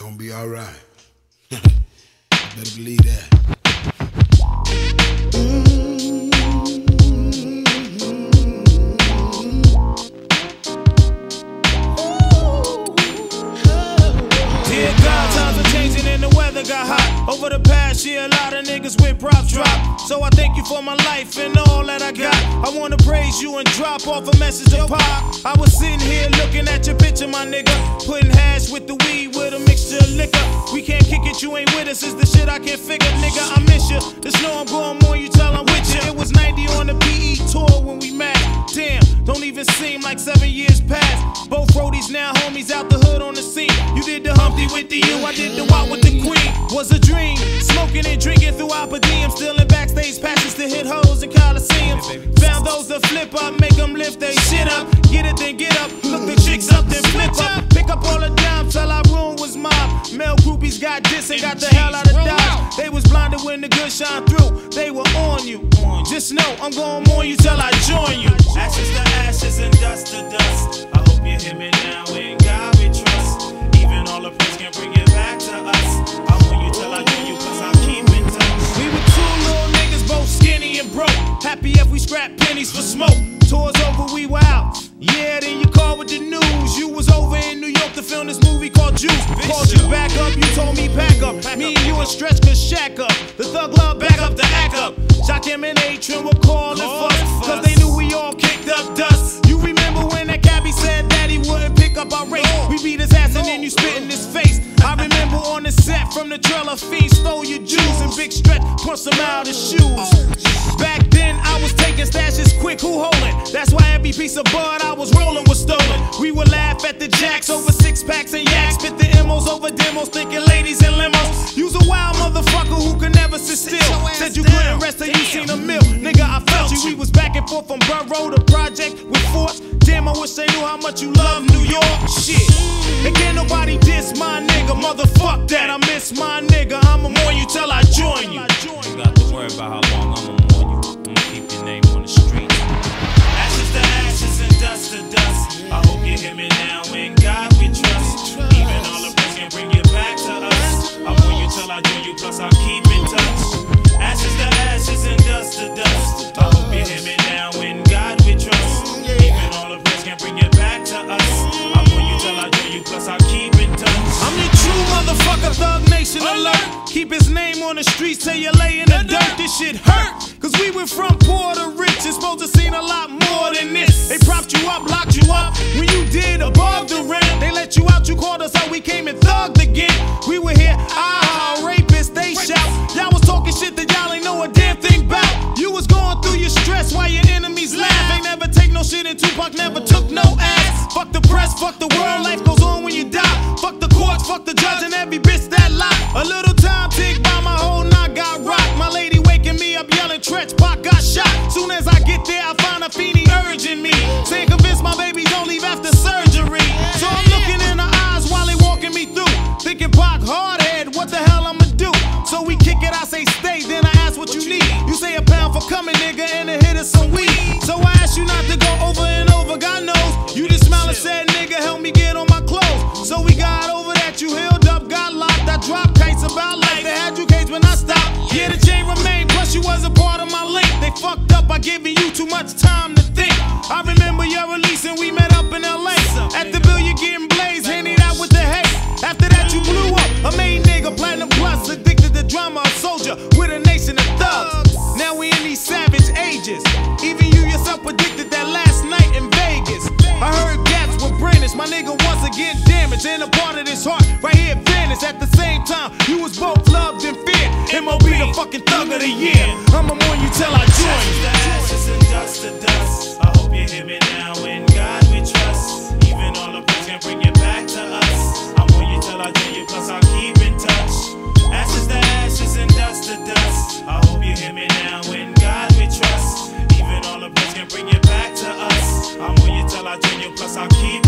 gonna be all right. Better believe that. Dear God, times are changing and the weather got hot. Over the past year, a lot of niggas with props drop. So I thank you for my life and all that I got. I wanna praise you and drop off a message to Pop. I was sitting here looking at your picture, my nigga. Putting hash with the weed with a mixture of liquor. We can't kick it, you ain't with us. It's the shit I can't figure, nigga. I miss you. The snow I'm going more, you tell I'm with you. It was 90 on the PE tour when we met. Damn, don't even seem like 7 years past. Both roadies now homies out the hood on the scene. You did the Humpty with the U, I did the walk with the Queen. Was a dream, smoking and drinking throughout per diem. Still in backstage passes to hit hoes in Coliseums. Found those that flip up, make them lift they shit up. Get it, then get up, look the chicks up, then flip up. Pick up all the dimes till our room was mob. Male groupies got this and got the hell out of Dodge. They was blinded when the good shine through. They were on you. Just know I'm gonna mourn you till I join you. Ashes to ashes and dust to dust. I hope you hear me now. In God we trust. Even all the praise can bring it back to us. I want you till I do you, cause I keep in touch. We were two little niggas, both skinny and broke. Happy if we scrap pennies for smoke. Tours over, we were out. Yeah, then you called with the news. You was over in New York to film this movie called Juice. Called you back up, you told me pack up. Me and you and Stretch could shack up. The Thug Love back up to act up. Shakim and Atron were calling fuss, cause they knew we all kicked up dust. You remember when that cabbie said that he wouldn't pick up our race? We beat his ass and then you spit in his face. I remember on the set from the trailer, Fiend stole your Jews and Big Stretch punched him out his shoes. Back then I was taking stashes quick, who holding? That's why every piece of bud I was rolling was stolen. We would laugh at the jacks over 6-packs and yaks. Spit the M's over demos, thinking ladies and limos. You's a wild motherfucker who could never sit still. Said you couldn't rest till you seen a mill. Nigga, I felt you. We was back and forth from Borough to Project with Force. Damn, I wish they knew how much you love New York. Shit. And can't nobody diss my nigga. Motherfuck that, I miss my nigga. I'ma mourn you till I join you. You got to worry about how long I'ma mourn you. I'ma keep your name on the street. Ashes to ashes and dust to dust. I hope you hear me now. In God we trust. Even all the praise can bring you back to us. I mourn you till I join you, plus I'll keep in touch. Ashes to ashes and dust to dust. I hope you hear me now. In God we trust. Even all the praise can bring you back to us. I mourn you till I join you, plus I'll keep in touch. I'm your true motherfucker, Thug Nation alert. Keep his name on the streets till you lay in the dirt. This shit hurt, cause we went from poor to rich. It's supposed to seem a lot more than this. They propped you up, locked you up. When you did above the rim, they let you out, you called us out, we came and thugged again. We were here, rapists, they shout. Y'all was talking shit that y'all ain't know a damn thing about. You was going through your stress while your enemies laugh. Ain't never take no shit and Tupac never took no ass. Fuck the press, fuck the world, life goes on when you die. Fuck the courts, fuck the judge and every bitch that lie. A little time tick by, my whole knot got rocked. My lady waking me up yelling, Tretch, Pac got shot. Soon as I get there, I find a fiendie urging me, saying convinced my baby don't leave after surgery. So I'm looking in her eyes while they walking me through, thinking Pac hardhead, what the hell I'ma do? So we kick it, I say stay, then I ask what you need. You say a pound for coming, nigga, and a hit of some weed. So I ask you not to go over and over, God knows. You just smile and said, nigga, help me get on my clothes. So we got over that, you healed up, got locked. I dropped kites about life, they had you caged when I stopped. Yeah, the chain remained, plus you was a part of my link. They fucked up by giving you too much time to think. I remember your release and we met up in LA. At the bill, you getting blazed, handing out with the hate. After that, you blew up, a main nigga, platinum plus, addicted to drama, a soldier with a nation of thugs. Now we in these savage ages. Even you yourself predicted that last night in Vegas. I heard gaps were brandished, my nigga once again damaged. And a part of this heart right here vanished. At the same time, you was both loved and feared. M.O.B. the fucking thug of the year. I'ma mourn you till I join you. Ashes and dust to dust. I hope you hear me now. In God we trust. Even all the praise can bring you back to us. I mourn you till I join you, plus I'll keep in touch. Ashes to ashes and dust to dust. I hope you hear me now. In God we trust. Even all the praise can bring you back to us. I mourn you till I join you, plus I'll keep